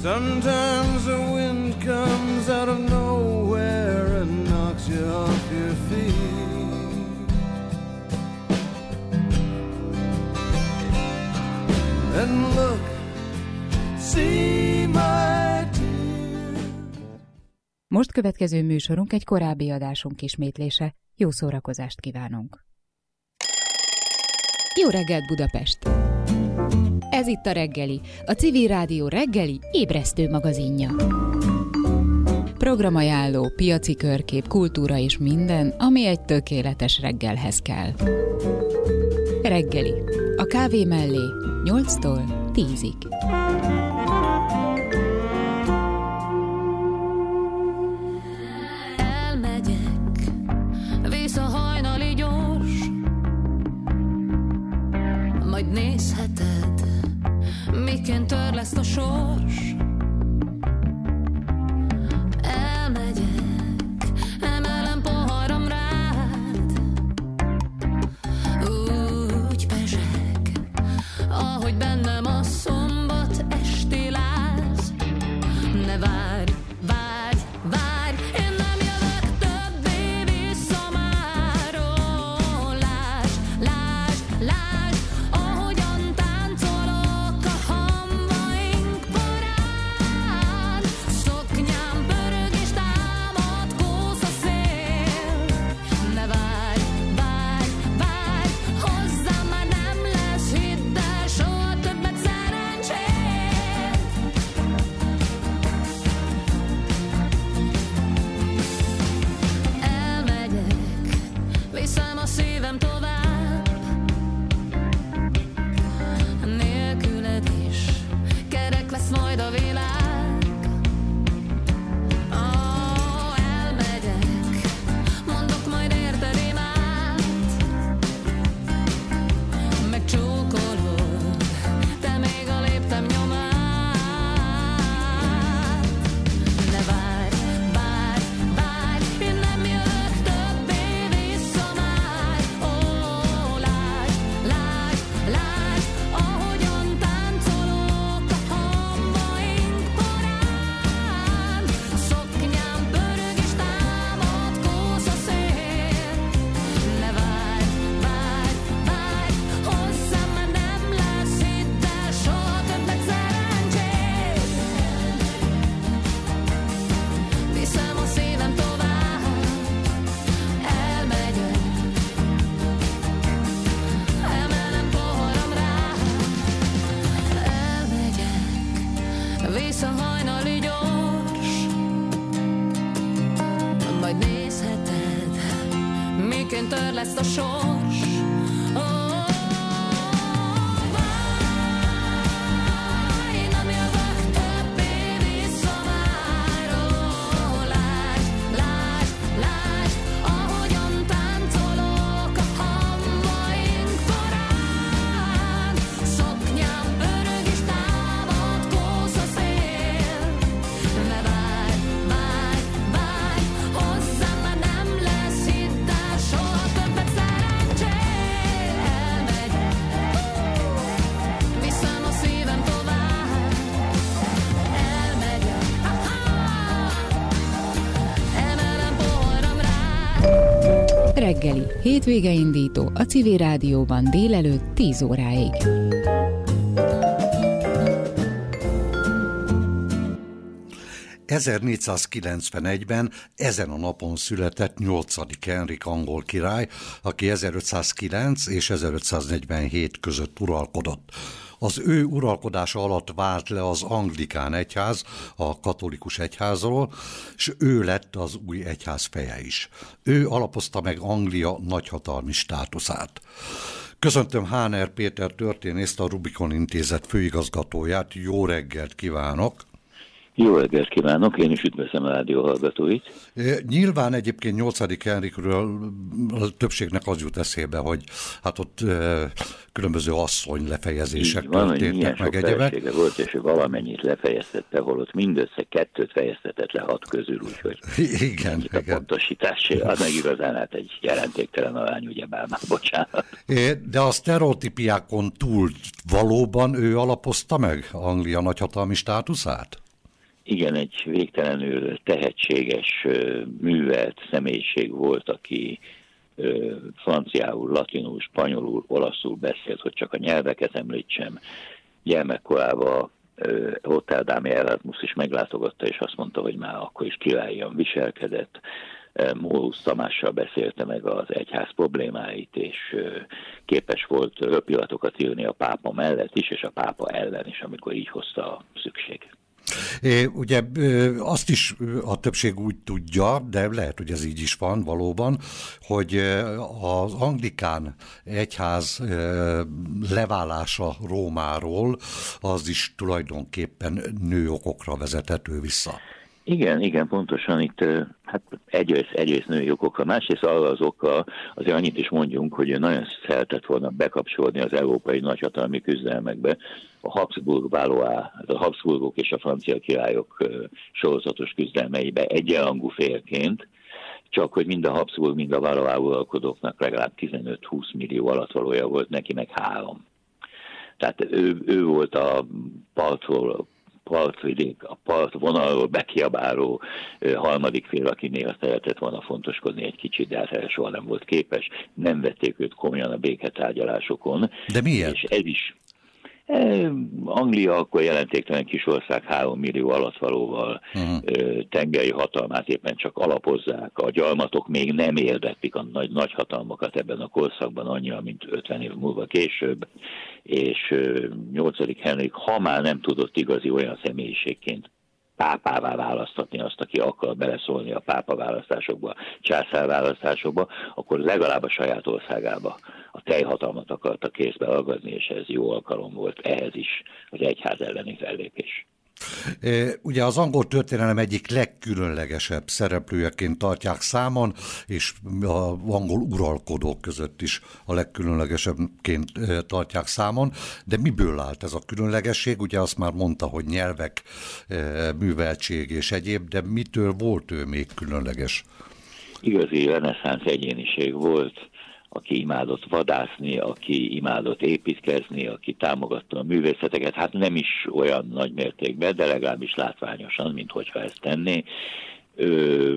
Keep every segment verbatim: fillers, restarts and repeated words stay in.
Sometimes the wind comes out of nowhere and knocks you off your feet. And look, see my tears. Most következő műsorunk egy korábbi adásunk ismétlése. Jó szórakozást kívánunk! Jó reggelt, Budapest! Ez itt a Reggeli, a Civil Rádió reggeli ébresztő magazinja. Programajánló, piaci körkép, kultúra és minden, ami egy tökéletes reggelhez kell. Reggeli, a kávé mellé nyolctól tízig. Elmegyek, vész a hajnali gyors, majd nézheted, miként törleszt a sors. Elmegyek, emelem poharam rád, úgy pezseg, ahogy bennem a szombat esti láz. Ne várj, várj, várj, én nem jövök többé vissza már. Ó, lásd, lásd, lásd, ahogyan táncolok a hamvaink porán. Szoknyám pörög és támad kósz a szél. Ne várj, várj, várj, hozzám már nem lesz, hidd el, soha többet szerencsét. Elmegyek, viszem a szívem tovább, nélküled is kerek lesz majd a világ. Ó, elmegyek, mondok majd érted imát, megcsókolod, te még a léptem nyomát. Ne várj, várj, várj, én nem jövök többé vissza már. Ó, lásd, lásd, lásd, ahogyan táncolok a hamvaink porán. Szoknyám pörög és támad kósz a szél. Ne várj, várj, várj, hozzám már nem lesz, hidd el, soha többet szerencsét. Viszem a szívem tovább, elmegyek, emelem poharam rád. Elmegyek, vész a hajnali gyors, majd nézheted, miként törleszt a sors. Ó, várj, nem jövök többé vissza már. Ó, lásd, lásd, lásd, ahogyan táncolok a hamvaink porán. Szoknyám pörög és támad kósz a szél. Ne várj, várj, várj, hozzám már nem lesz, hidd el, soha többet szerencsét. Elmegyek, viszem a szívem tovább, elmegyek, emelem poharam rád. Reggeli, hétvége indító a Civil Rádióban délelőtt tíz óráig. ezernégyszázkilencvenegyben ezen a napon született nyolcadik Henrik angol király, aki ezerötszázkilenc és ezerötszáznegyvenhét között uralkodott. Az ő uralkodása alatt vált le az anglikán egyház a katolikus egyházról, és ő lett az új egyház feje is. Ő alapozta meg Anglia nagyhatalmi státuszát. Köszöntöm Háner Péter történészt, a Rubikon Intézet főigazgatóját. Jó reggelt kívánok! Jó reggelt kívánok, én is üdvözlöm a rádió hallgatóit. Nyilván egyébként nyolcadik Henrikről a többségnek az jut eszébe, hogy hát ott e, különböző asszony lefejezések van, történtek meg egyebek. Volt, és valamennyit lefejeztette, holott mindössze kettőt fejeztetett le hat közül, úgyhogy igen, a igen. pontosítás, az meg igazán hát egy jelentéktelen arány, ugye bár már bocsánat. De a sztereotípiákon túl valóban ő alapozta meg Anglia nagyhatalmi státuszát? igen, egy végtelenül tehetséges, művelt személyiség volt, aki franciául, latinul, spanyolul, olaszul beszélt, hogy csak a nyelveket említsem. Gyermekkorában Rotterdami Erasmus is meglátogatta, és azt mondta, hogy már akkor is királyan viselkedett. Mórusz Tamással beszélte meg az egyház problémáit, és képes volt röpillatokat írni a pápa mellett is, és a pápa ellen is, amikor így hozta a szükség. É, ugye azt is a többség úgy tudja, de lehet, hogy ez így is van valóban, hogy az anglikán egyház leválása Rómáról az is tulajdonképpen nőokokra vezethető vissza. Igen, igen, pontosan itt hát egyrészt, egyrészt női okokra, másrészt arra az oka, azért annyit is mondjunk, hogy nagyon szeretett volna bekapcsolni az európai nagyhatalmi küzdelmekbe a Habsburg Valois, a Habsburgok és a francia királyok sorozatos küzdelmeibe egyenrangú félként, csak hogy mind a Habsburg, mind a Valois uralkodóknak legalább tizenöt-húsz millió alattvalója volt, neki meg három. Tehát ő, ő volt a partról, partvidék, a partvonalról bekiabáló harmadik fél, akinél szeretett volna fontoskodni egy kicsit, de hát erre soha nem volt képes. Nem vették őt komolyan a béketárgyalásokon. De miért? És ez is. Anglia akkor jelentéktelen kis ország három millió alattvalóval uh-huh. tengeri hatalmát éppen csak alapozzák. A gyarmatok még nem érdeklik a nagy, nagy hatalmakat ebben a korszakban annyira, mint ötven év múlva később. És nyolcadik Henrik, ha már nem tudott igazi olyan személyiségként pápává választatni azt, aki akar beleszólni a pápa választásokba, császár választásokba, akkor legalább a saját országába a teljhatalmat akarta kézbe ragadni, és ez jó alkalom volt ehhez is az egyház elleni fellépés. Ugye az angol történelem egyik legkülönlegesebb szereplőjeként tartják számon, és az angol uralkodók között is a legkülönlegesebbként tartják számon, de miből állt ez a különlegesség? Ugye azt már mondta, hogy nyelvek, műveltség és egyéb, de mitől volt ő még különleges? Igazi reneszánsz egyéniség volt, aki imádott vadászni, aki imádott építkezni, aki támogatta a művészeteket, hát nem is olyan nagy mértékben, de legalábbis látványosan, mint hogyha ezt tenné. Ö,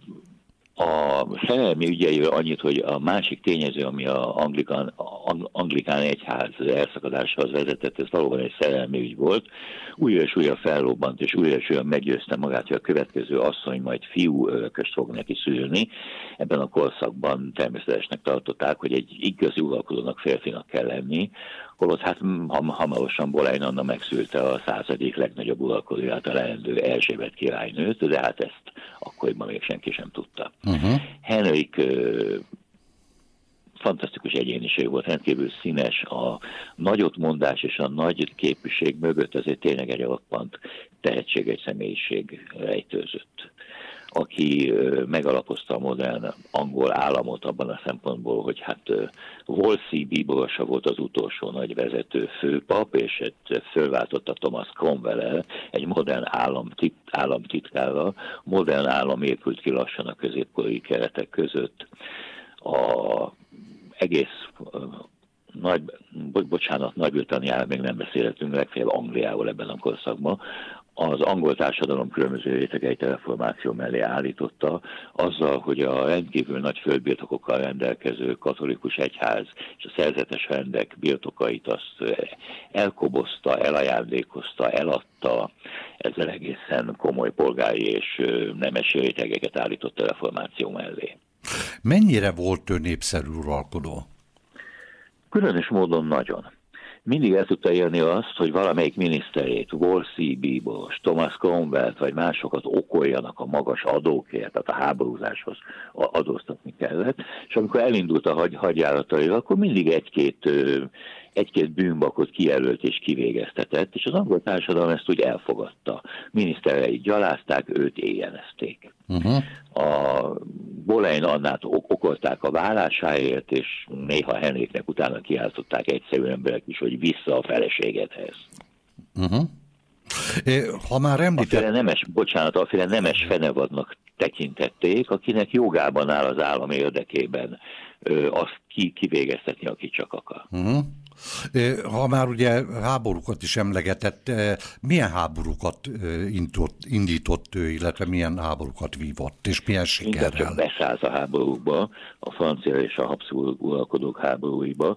a szerelmi ügyeiről annyit, hogy a másik tényező, ami a anglikán, anglikán egyház elszakadásához vezetett, ez valóban egy szerelmi ügy volt. Újra és újra felrobbant, és újra és újra meggyőzte magát, hogy a következő asszony majd fiú örököst fog neki szülni. Ebben a korszakban természetesnek tartották, hogy egy igazi uralkodónak férfinak kell lenni, holott hát ham, hamarosan Boleyn Anna megszülte a századik legnagyobb uralkodóját, a leendő Erzsébet királynőt, de hát ezt akkoriban még senki sem tudta. Uh-huh. Henrik ö, fantasztikus egyéniség volt, rendkívül színes, a nagyotmondás és a nagy képűség mögött azért tényleg egy alappant tehetség, egy személyiség rejtőzött, aki megalapozta a modern angol államot abban a szempontból, hogy hát Wolsey bíborosa volt az utolsó nagy vezető főpap, és fölváltotta Thomas Cromwell-el egy modern államtit, államtitkárral. Modern állam épült ki lassan a középkori keretek között. A egész nagy, bocsánat, Nagy-Britanniáról még nem beszélhetünk, legfeljebb Angliáról ebben a korszakban. Az angol társadalom különböző rétegeit a reformáció mellé állította, azzal, hogy a rendkívül nagy földbirtokokkal rendelkező katolikus egyház és a szerzetes rendek birtokait azt elkobozta, elajándékozta, eladta, ezzel egészen komoly polgári és nemesi rétegeket állított a reformáció mellé. Mennyire volt ő népszerű uralkodó? Különös módon nagyon. Mindig el tudta élni azt, hogy valamelyik miniszterét, Wolsey bíboros, Thomas Cromwell-t vagy másokat okoljanak a magas adókért, tehát a háborúzáshoz adóztatni kellett, és amikor elindult a hagy, hadjárataira, akkor mindig egy-két, egy-két bűnbakot kijelölt és kivégeztetett, és az angol társadalom ezt úgy elfogadta. Minisztereit gyalázták, őt éjjenezték. Uh-huh. A Boleyn Annát okolták a vállásáért, és néha Henriknek utána kiáltották egyszerű emberek is, hogy vissza a feleségedhez. Uh-huh. Ha már említett... Aféle nemes, bocsánat, aféle nemes fenevadnak tekintették, akinek jogában áll az állam érdekében ö, azt ki, kivégeztetni, aki csak akar. Uh-huh. Ha már ugye háborúkat is emlegetett, milyen háborúkat indított ő, illetve milyen háborúkat vívott, és milyen sikerrel? Inkább csak beszállt a háborúkba, a francia és a Habsburg uralkodók háborúiba.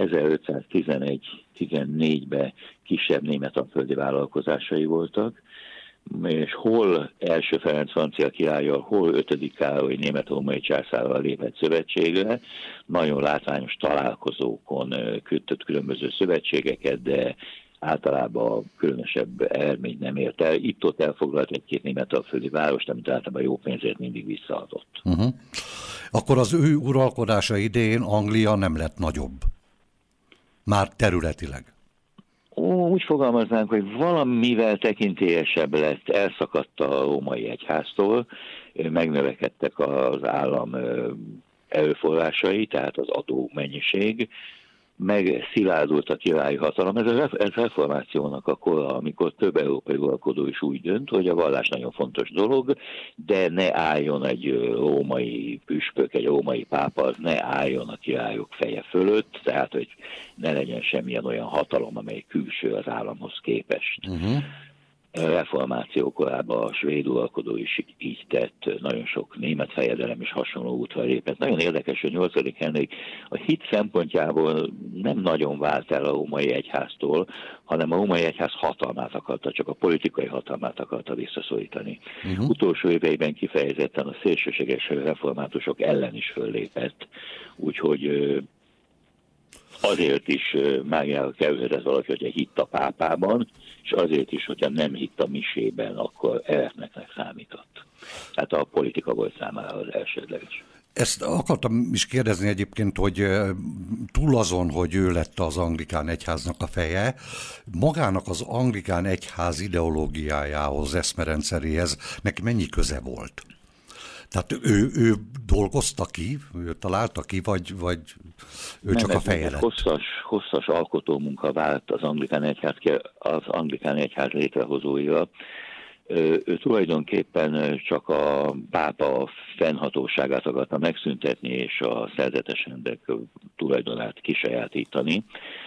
ezerötszáztizenegy-tizennégyben kisebb németanföldi vállalkozásai voltak, és hol első Ferenc francia királlyal, hol ötödik Károly német-római császárral lépett szövetségre. Nagyon látványos találkozókon kötött különböző szövetségeket, de általában különösebb eredményt nem ért el. Itt-ott elfoglalt egy-két németalföldi várost, amit általában jó pénzért mindig visszaadott. Uh-huh. Akkor az ő uralkodása idején Anglia nem lett nagyobb? Már területileg? Ó, úgy fogalmaznánk, hogy valamivel tekintélyesebb lett, elszakadt a római egyháztól, megnövekedtek az állam erőforrásai, tehát az adó mennyiség, meg szilárdult a királyi hatalom. Ez a reformációnak a kora, amikor több európai uralkodó is úgy dönt, hogy a vallás nagyon fontos dolog, de ne álljon egy római püspök, egy római pápa, az ne álljon a királyok feje fölött, tehát hogy ne legyen semmilyen olyan hatalom, amely külső az államhoz képest. Uh-huh. Reformáció korában a svéd uralkodó is így tett, nagyon sok német fejedelem is hasonló útra lépett. Nagyon érdekes, hogy nyolcadik Henrik a hit szempontjából nem nagyon vált el a római egyháztól, hanem a római egyház hatalmát akarta, csak a politikai hatalmát akarta visszaszorítani. Uh-huh. Utolsó éveiben kifejezetten a szélsőséges reformátusok ellen is föllépett, úgyhogy azért is Máriára kerülhetett valaki, hogyha hitt a pápában, és azért is, hogyha nem hitt a misében, akkor eretneknek számított. Tehát a politika volt számára az elsődleges. Ezt akartam is kérdezni egyébként, hogy túl azon, hogy ő lett az anglikán egyháznak a feje, magának az anglikán egyház ideológiájához, eszmerendszeréhez neki mennyi köze volt? Tehát ő, ő dolgozta ki, ő találta ki, vagy, vagy ő csak a feje lett? Hosszas, hosszas alkotómunka vált az anglikán egyház, az anglikán egyház létrehozóira. Ő tulajdonképpen csak a pápa fennhatóságát akarta megszüntetni, és a szerzetes rendek tulajdonát kisajátítani.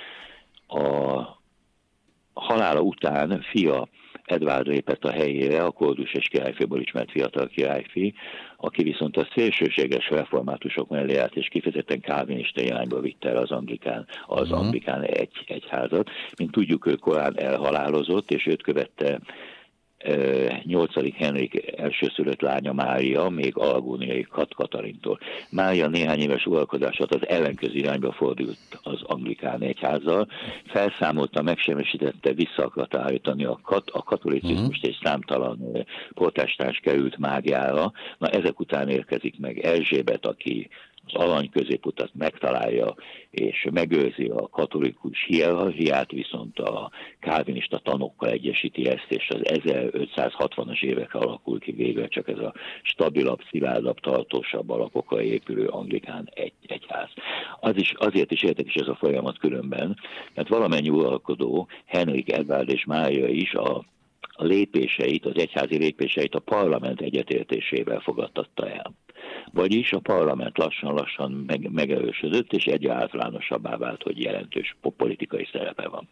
A halála után fia Edvárd lépett a helyére, a Kordus és királyféből ismert fiatal királyfi, aki viszont a szélsőséges reformátusok mellé állt, és kifejezetten kálvinista irányba vitte el az anglikán, az uh-huh. anglikán egy, egyházat. Mint tudjuk, ő korán elhalálozott, és őt követte nyolcadik Henrik elsőszülött lánya Mária, még alagúniai Kat Katalintól. Mária néhány éves uralkodását az ellenkező irányba fordult az anglikán egyházzal, felszámolta, megsemmisítette, vissza akarta állítani a, kat, a katolicizmust, egy számtalan protestáns került Máriára. Na ezek után érkezik meg Erzsébet, aki az arany középutat megtalálja, és megőrzi a katolikus hierarchiát, viszont a kálvinista tanokkal egyesíti ezt, és az ezerötszázhatvanas évekre alakul ki végre csak ez a stabilabb, szilárdabb, tartósabb alapokra épülő anglikán egy, egyház. Az is, azért is érdekes ez a folyamat különben, mert valamennyi uralkodó, Henrik, Edvárd és Mária is a a lépéseit, az egyházi lépéseit a parlament egyetértésével fogadtatta el. Vagyis a parlament lassan-lassan meg, megerősödött, és egyre általánosabbá vált, hogy jelentős politikai szerepe van.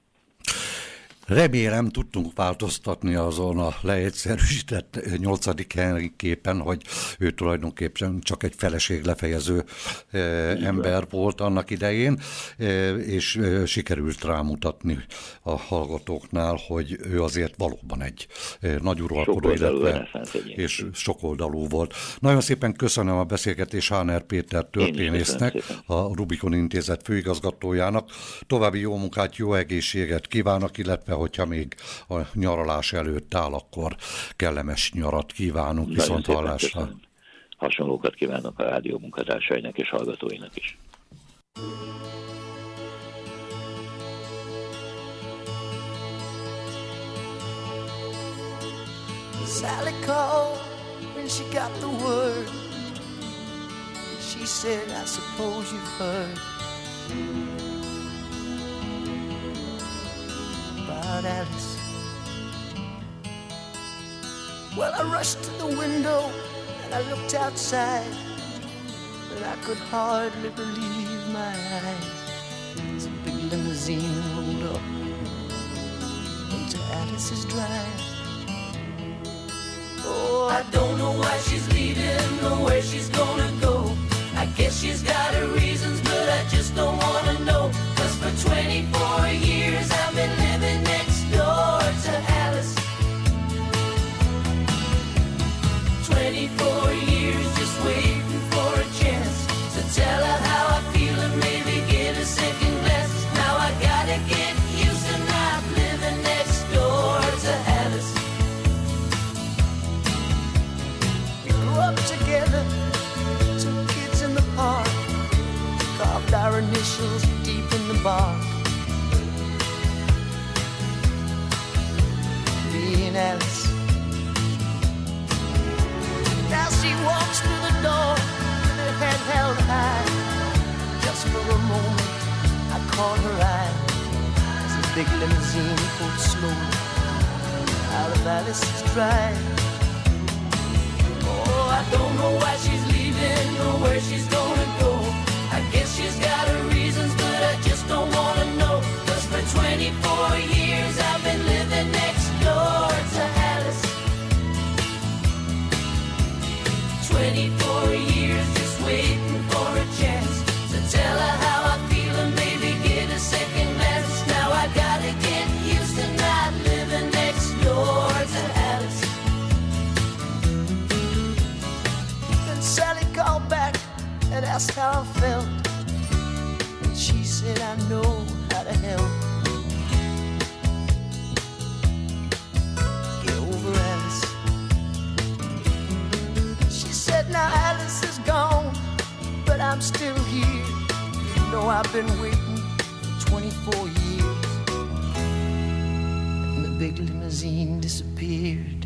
Remélem tudtunk változtatni azon a leegyszerűsített nyolcadik Henrik képen, hogy ő tulajdonképpen csak egy feleség lefejező ember volt annak idején, és sikerült rámutatni a hallgatóknál, hogy ő azért valóban egy nagy uralkodó, illetve és sokoldalú volt. Nagyon szépen köszönöm a beszélgetést Háner Péter történésznek, a Rubikon Intézet főigazgatójának. További jó munkát, jó egészséget kívánok, illetve hogyha még a nyaralás előtt áll, akkor kellemes nyarat kívánunk, viszont hallásra. Hasonlókat kívánok a rádió munkatársainak és hallgatóinak is. Sally called when she got the word. She said, I suppose you've heard about Alice. Well, I rushed to the window and I looked outside, but I could hardly believe my eyes. It's a big limousine rolled up into Alice's drive. Oh, I don't know why she's leaving or where she's gonna go. I guess she's got her reasons, but I just don't wanna know. Cause for twenty-four years I've been living next door to Alice. twenty-four years just waiting for a chance to tell her how I feel and maybe get a second glance. Now I gotta get used to not living next door to Alice. We grew up together, two kids in the park, carved our initials deep in the bark. Me and Alice. Now she walks through the door with her head held high. Just for a moment I caught her eye as the big limousine pulled slowly out of Alice's drive. Oh, I don't know why she's leaving or where she's gonna go. I guess she's got her reasons, but I just don't wanna know. Cause for twenty-four years I've been living next door to Alice. twenty-four years just waiting for a chance to tell her how I feel and maybe get a second glance. Now I gotta get used to not living next door to Alice. Then Sally called back and asked how I felt, and she said I know how to help. Get over Alice. She said now Alice is gone, but I'm still here. You know I've been waiting for twenty-four years. And the big limousine disappeared.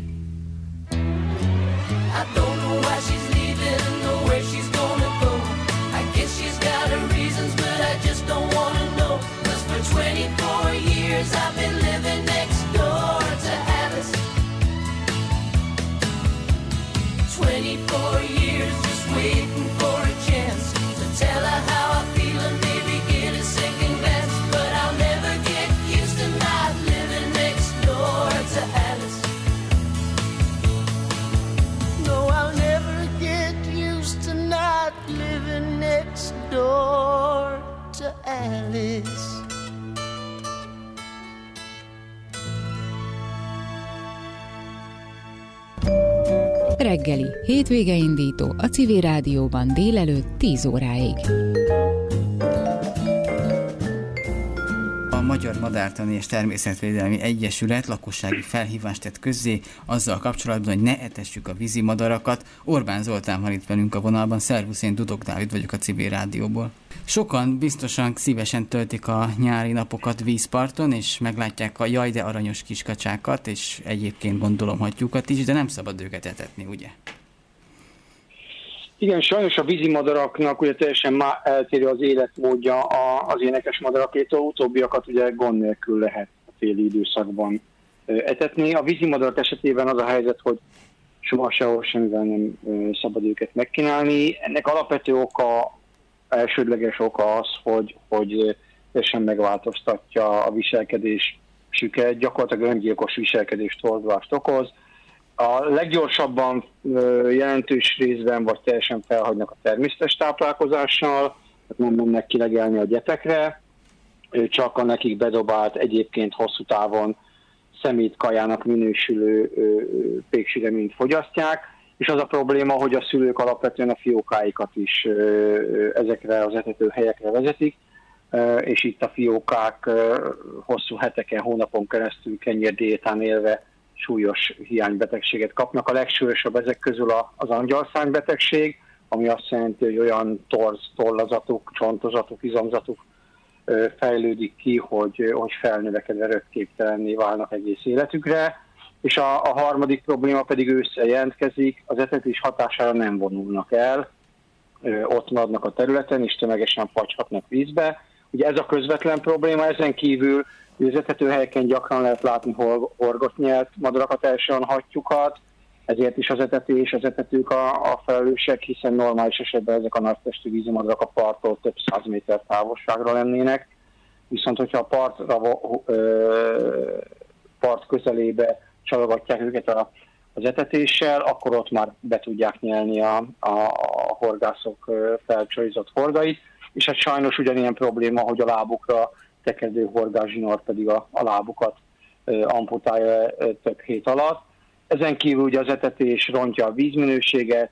I don't know why she's leaving or where she's gonna go. I guess she's got her reasons, but I just don't wanna know. Cause for twenty-four years I've been living next door to Alice. twenty-four years just waiting for a chance to tell her how I feel and maybe get a second glance. But I'll never get used to not living next door to Alice. No, I'll never get used to not living next door to Alice. Reggeli, hétvége indító a Civil Rádióban délelőtt tíz óráig. A Magyar Madártani és Természetvédelmi Egyesület lakossági felhívást tett közzé azzal kapcsolatban, hogy ne etessük a vízimadarakat. Orbán Zoltán van itt velünk a vonalban. Szervusz, én Dudok Dávid vagyok a Civil Rádióból. Sokan biztosan szívesen töltik a nyári napokat vízparton, és meglátják a jaj de aranyos kiskacsákat, és egyébként gondolom hattyúkat is, de nem szabad őket etetni, ugye? Igen, sajnos a vízimadaraknak ugye teljesen má eltérő az életmódja az énekes madarakétól, utóbbiakat ugye gond nélkül lehet a téli időszakban etetni. A vízimadarak esetében az a helyzet, hogy soha sehol semmivel nem szabad őket megkínálni. Ennek alapvető oka, elsődleges oka az, hogy, hogy teljesen megváltoztatja a viselkedésüket, gyakorlatilag öngyilkos viselkedést, torzulást okoz. A leggyorsabban jelentős részben vagy teljesen felhagynak a természetes táplálkozással, nem mennek kilegelni a gyetekre, csak a nekik bedobált, egyébként hosszú távon szemétkajának minősülő péksüleményt fogyasztják, és az a probléma, hogy a szülők alapvetően a fiókáikat is ezekre az etető helyekre vezetik, és itt a fiókák hosszú heteken, hónapon keresztül kenyérdiétán élve súlyos hiánybetegséget kapnak. A legsúlyosabb ezek közül az angyalszárnybetegség, ami azt jelenti, hogy olyan torz, tollazatuk, csontozatuk, izomzatuk fejlődik ki, hogy, hogy felnövekedve röpképtelenné válnak egész életükre. És a, a harmadik probléma pedig ősszel jelentkezik, az etetés hatására nem vonulnak el, ott maradnak a területen, és tömegesen fagyhatnak vízbe. Ugye ez a közvetlen probléma, ezen kívül az etetőhelyeken gyakran lehet látni horgott nyelt madarakat, elsően hattyúkat, ezért is az etetés, az etetők a, a felelősek, hiszen normális esetben ezek a nagytestű vízimadarak a parttól több száz méter távolságra lennének. viszont hogyha a partra, part közelébe csalogatják őket a, az etetéssel, akkor ott már be tudják nyelni a, a, a horgászok felcsorizott horgait, és hát sajnos ugyanilyen probléma, hogy a lábukra tekedő horgászsinór pedig a, a lábukat amputálja több hét alatt. Ezen kívül ugye az etetés rontja a vízminőséget,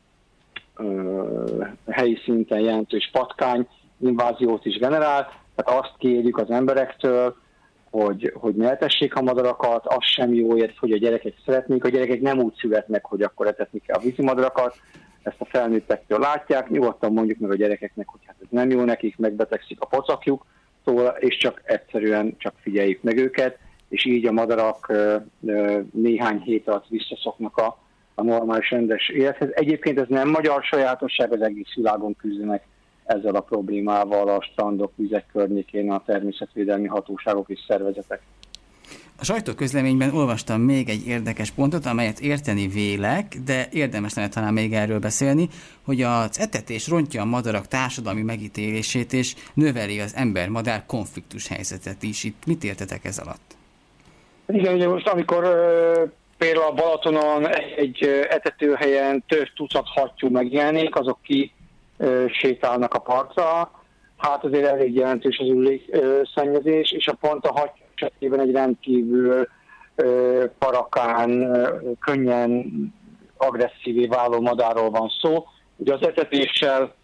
helyi szinten jelentős patkány inváziót is generál, tehát azt kérjük az emberektől, hogy, hogy ne etessék a madarakat, az sem jó, hogy a gyerekek szeretnék, a gyerekek nem úgy születnek, hogy akkor etetni kell a vízimadarakat, ezt a felnőttektől látják, nyugodtan mondjuk meg a gyerekeknek, hogy hát ez nem jó nekik, megbetegszik a pocakjuk, és csak egyszerűen csak figyeljük meg őket, és így a madarak néhány hét alatt visszaszoknak a, a normális rendes élethez. Egyébként ez nem magyar sajátosság, az egész világon küzdenek ezzel a problémával a strandok, vizek környékén a természetvédelmi hatóságok és szervezetek. A sajtóközleményben olvastam még egy érdekes pontot, amelyet érteni vélek, de érdemes lenne talán még erről beszélni, hogy az etetés rontja a madarak társadalmi megítélését és növeli az ember-madár konfliktus helyzetet is. Itt mit értetek ez alatt? Igen, ugye most amikor uh, például a Balatonon egy, egy etetőhelyen több tucat hattyú megjelenik, azok ki uh, sétálnak a partra, hát azért elég jelentős az üllékszennyezés, és a pont a hattyú esetében egy rendkívül uh, parakán, uh, könnyen agresszívé váló madárról van szó. Ugye az etetéssel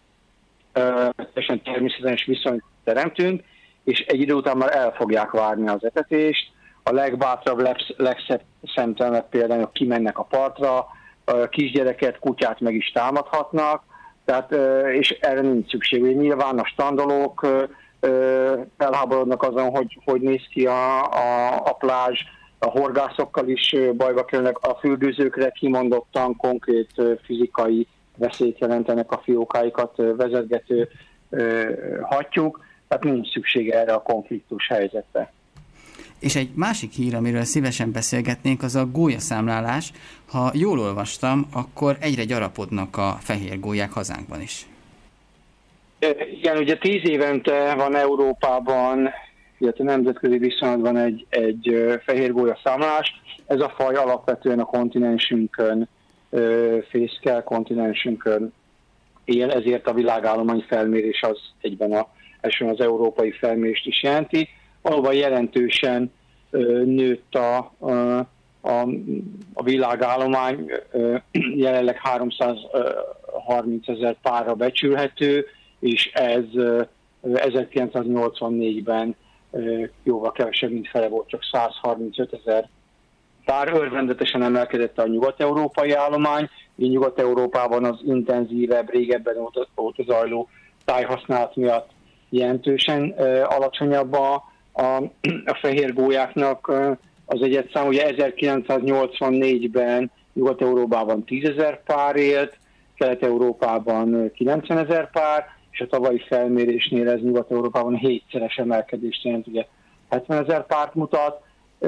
uh, természetes viszonyt teremtünk, és egy idő után már el fogják várni az etetést. A legbátrabb, legszebb szemtelenebb például kimennek a partra, kisgyereket, kutyát meg is támadhatnak, tehát, és erre nincs szükség. Nyilván a strandolók felháborodnak azon, hogy hogy néz ki a, a, a plázs, a horgászokkal is bajba kerülnek, a fürdőzőkre kimondottan konkrét fizikai veszélyt jelentenek a fiókáikat vezetgető hattyúk, tehát nincs szükség erre a konfliktus helyzetre. És egy másik hír, amiről szívesen beszélgetnénk, az a gólyaszámlálás. Ha jól olvastam, akkor egyre gyarapodnak a fehér gólyák hazánkban is. Igen, ugye tíz évente van Európában, illetve nemzetközi viszonylatban egy, egy fehér gólyaszámlálás. Ez a faj alapvetően a kontinensünkön fészkel, kontinensünkön él, ezért a világállomány felmérés az egyben a, elsően az európai felmérést is jelenti. Valóban jelentősen ö, nőtt a, a, a, a világállomány, ö, jelenleg háromszázharmincezer párra becsülhető, és ez ö, ezerkilencszáznyolcvannégyben ö, jóval kevesebb, mint fele volt, csak százharmincötezer pár. Örvendetesen emelkedett a nyugat-európai állomány, így Nyugat-Európában az intenzívebb, régebben óta, óta zajló tájhasználat miatt jelentősen ö, alacsonyabb a A, a fehér gólyáknak az egyetszám, ugye ezerkilencszáznyolcvannégyben Nyugat-Európában tízezer pár élt, Kelet-Európában kilencvenezer pár, és a tavalyi felmérésnél ez Nyugat-Európában hétszeres emelkedést jelent, ugye hetvenezer párt mutat,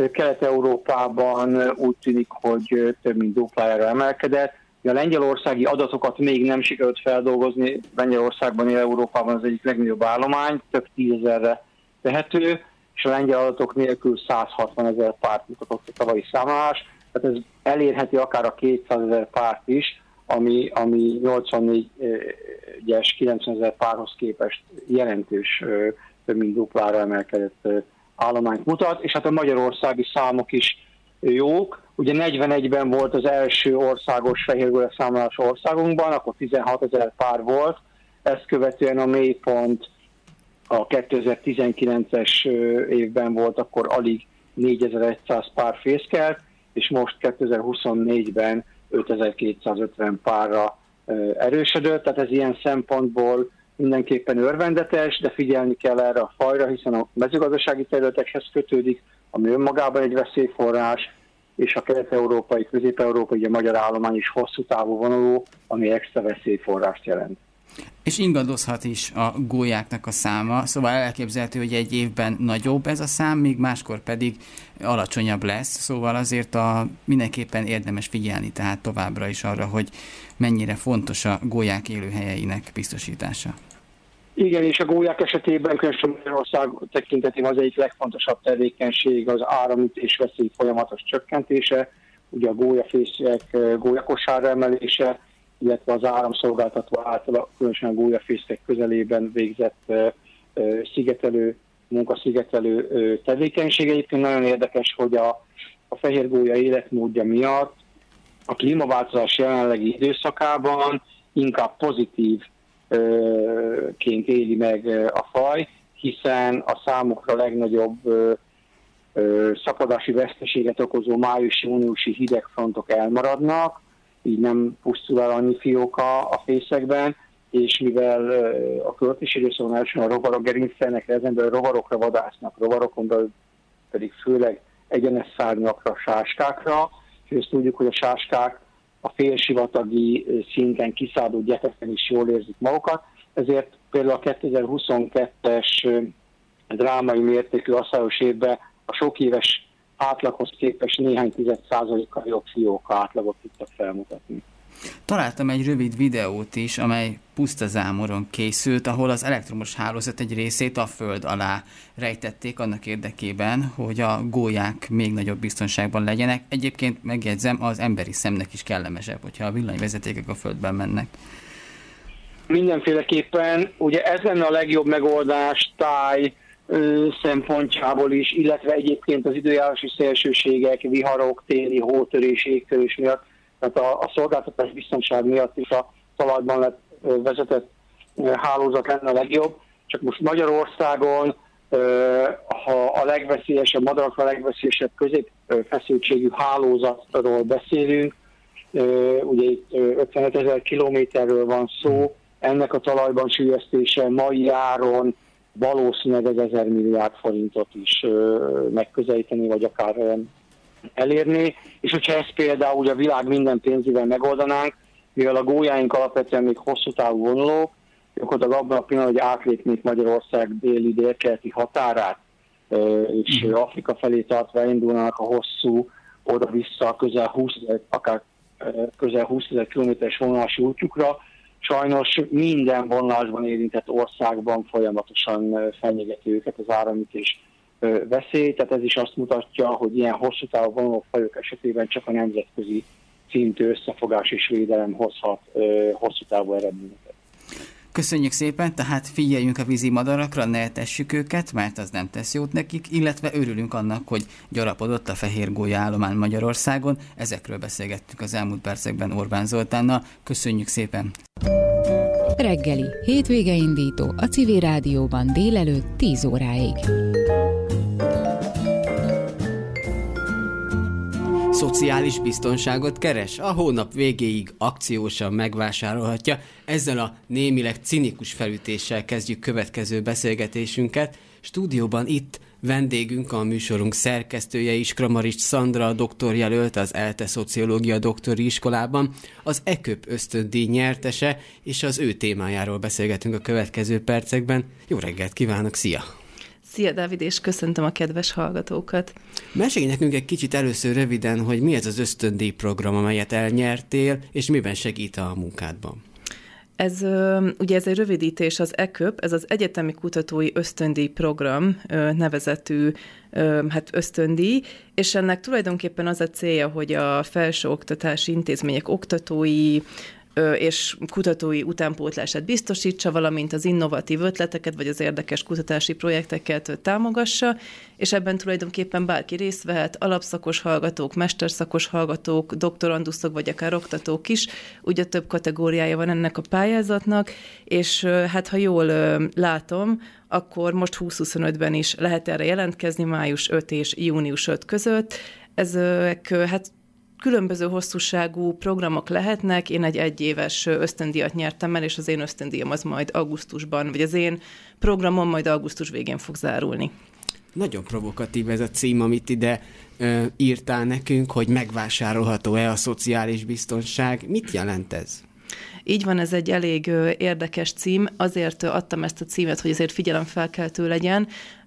Kelet-Európában úgy tűnik, hogy több mint duplájára emelkedett. A lengyelországi adatokat még nem sikerült feldolgozni, Lengyelországban él Európában az egyik legnagyobb állomány, több tízezerre tehető, és a lengyel adatok nélkül százhatvanezer párt mutatott a tavalyi számlálás, tehát ez elérheti akár a kétszázezer párt is, ami, ami nyolcvannégyes, kilencvenezer párhoz képest jelentős, több mint duplára emelkedett állományt mutat, és hát a magyarországi számok is jók. Ugye negyvenegyben volt az első országos fehérgólya számlálás országunkban, akkor tizenhatezer pár volt, ezt követően a mélypont a kétezer-tizenkilences évben volt, akkor alig négyezer-száz pár fészkelt, és most kétezer-huszonnégyben ötezer-kétszázötven párra erősödött, tehát ez ilyen szempontból mindenképpen örvendetes, de figyelni kell erre a fajra, hiszen a mezőgazdasági területekhez kötődik, ami önmagában egy veszélyforrás, és a kelet-európai, közép-európai, a magyar állomány is hosszú távú vonuló, ami extra veszélyforrást jelent. És ingadozhat is a gólyáknak a száma, szóval elképzelhető, hogy egy évben nagyobb ez a szám, míg máskor pedig alacsonyabb lesz, szóval azért a, mindenképpen érdemes figyelni tehát továbbra is arra, hogy mennyire fontos a gólyák élőhelyeinek biztosítása. Igen, és a gólyák esetében különösen Magyarország tekintetében az egyik legfontosabb tevékenység az áramütés veszély folyamatos csökkentése, ugye a gólyafészek, gólyakosárra emelése, illetve az áramszolgáltató által különösen a gólyafészek közelében végzett szigetelő, munkaszigetelő tevékenység. Egyébként nagyon érdekes, hogy a, a fehérgólya életmódja miatt a klímaváltozás jelenlegi időszakában inkább pozitív ként éli meg a faj, hiszen a számukra legnagyobb szapodási veszteséget okozó májusi-júniusi hidegfrontok elmaradnak, így nem pusztul el annyi fióka a fészekben, és mivel a költési időszakon elsősorban a rovarok gerinctelnek, ezen belül rovarokra vadásznak, rovarokon belül pedig főleg egyenes szárnyakra, sáskákra, és ezt tudjuk, hogy a sáskák a félsivatagi szinten kiszálló gyepeken is jól érzik magukat, ezért például a kétezer-huszonkettes drámai mértékű asszályos évben a sok éves átlaghoz képest néhány tized százalékkal jobb fióka átlagot tudtak felmutatni. Találtam egy rövid videót is, amely puszta zámoron készült, ahol az elektromos hálózat egy részét a föld alá rejtették annak érdekében, hogy a gólyák még nagyobb biztonságban legyenek. Egyébként megjegyzem, az emberi szemnek is kellemesebb, hogyha a villanyvezetékek a földben mennek. Mindenféleképpen, ugye ez lenne a legjobb megoldás táj ö, szempontjából is, illetve egyébként az időjárási szélsőségek, viharok, téli hótörés, égtörés miatt, tehát a, a szolgáltatás biztonság miatt is a talajban lett vezetett hálózat lenne a legjobb. Csak most Magyarországon, ha a legveszélyesebb, madarakra a legveszélyesebb középfeszültségű hálózatról beszélünk, ugye itt ötvenötezer kilométerről van szó, ennek a talajban sülyeztése mai áron valószínűleg az ezer milliárd forintot is megközelíteni, vagy akár elérni, és hogyha ezt például ugye a világ minden pénzével megoldanánk, mivel a gólyáink alapvetően még hosszú távú vonulók, akkor abban a pillanatban, hogy átlépnék Magyarország déli délkeleti határát, és mm. Afrika felé tartva indulnának a hosszú, oda-vissza közel húsz, akár közel húszezer kilométeres vonulási útjukra, sajnos minden vonulásban érintett országban folyamatosan fenyegeti őket az áramütés veszély, tehát ez is azt mutatja, hogy ilyen hosszú távú vonuló fajok esetében csak a nemzetközi szintű összefogás és védelem hozhat hosszú távú eredményeket. Köszönjük szépen, tehát figyeljünk a vízi madarakra, ne etessük őket, mert az nem tesz jót nekik, illetve örülünk annak, hogy gyarapodott a fehérgólya állomány Magyarországon. Ezekről beszélgettünk az elmúlt percekben Orbán Zoltánnal. Köszönjük szépen! Reggeli, hétvége indító a Civil Rádióban délelőtt tíz óráig. Szociális biztonságot keres? A hónap végéig akciósan megvásárolhatja. Ezzel a némileg cinikus felütéssel kezdjük következő beszélgetésünket. Stúdióban itt vendégünk, a műsorunk szerkesztője is, Kramarics Szandra, doktorjelölt az ELTE Szociológia Doktori Iskolában, az EKÖP ösztöndíj nyertese, és az ő témájáról beszélgetünk a következő percekben. Jó reggelt kívánok, szia! Szia, Dávid, és köszöntöm a kedves hallgatókat. Mesélj nekünk egy kicsit először röviden, hogy mi ez az ösztöndíj program, amelyet elnyertél, és miben segít a munkádban. Ez ugye ez egy rövidítés, az EKÖP, ez az Egyetemi Kutatói Ösztöndíj Program nevezetű hát ösztöndíj, és ennek tulajdonképpen az a célja, hogy a felsőoktatási intézmények oktatói és kutatói utánpótlását biztosítsa, valamint az innovatív ötleteket, vagy az érdekes kutatási projekteket támogassa, és ebben tulajdonképpen bárki részt vehet, alapszakos hallgatók, mesterszakos hallgatók, doktoranduszok, vagy akár oktatók is, ugye több kategóriája van ennek a pályázatnak, és hát ha jól látom, akkor most húsz-huszonötben is lehet erre jelentkezni, május ötödike és június ötödike között. Ezek hát különböző hosszúságú programok lehetnek, én egy egyéves ösztöndíjat nyertem el, és az én ösztöndíjam az majd augusztusban, vagy az én programom majd augusztus végén fog zárulni. Nagyon provokatív ez a cím, amit ide ö, írtál nekünk, hogy megvásárolható-e a szociális biztonság. Mit jelent ez? Így van, ez egy elég érdekes cím, azért adtam ezt a címet, hogy azért figyelemfelkeltő legyen.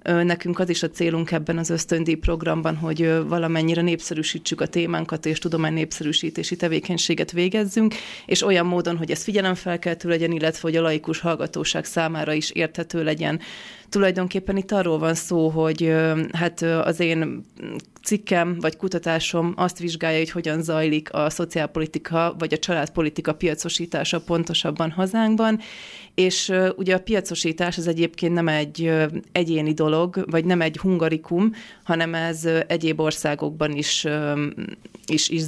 Nekünk az is a célunk ebben az ösztöndíj programban, hogy valamennyire népszerűsítsük a témánkat, és tudománynépszerűsítési tevékenységet végezzünk, és olyan módon, hogy ez figyelemfelkeltő legyen, illetve hogy a laikus hallgatóság számára is érthető legyen. Tulajdonképpen itt arról van szó, hogy hát az én cikkem vagy kutatásom azt vizsgálja, hogy hogyan zajlik a szociálpolitika vagy a családpolitika piacosítása pontosabban hazánkban, és ugye a piacosítás az egyébként nem egy egyéni dolog, vagy nem egy hungarikum, hanem ez egyéb országokban is, is, is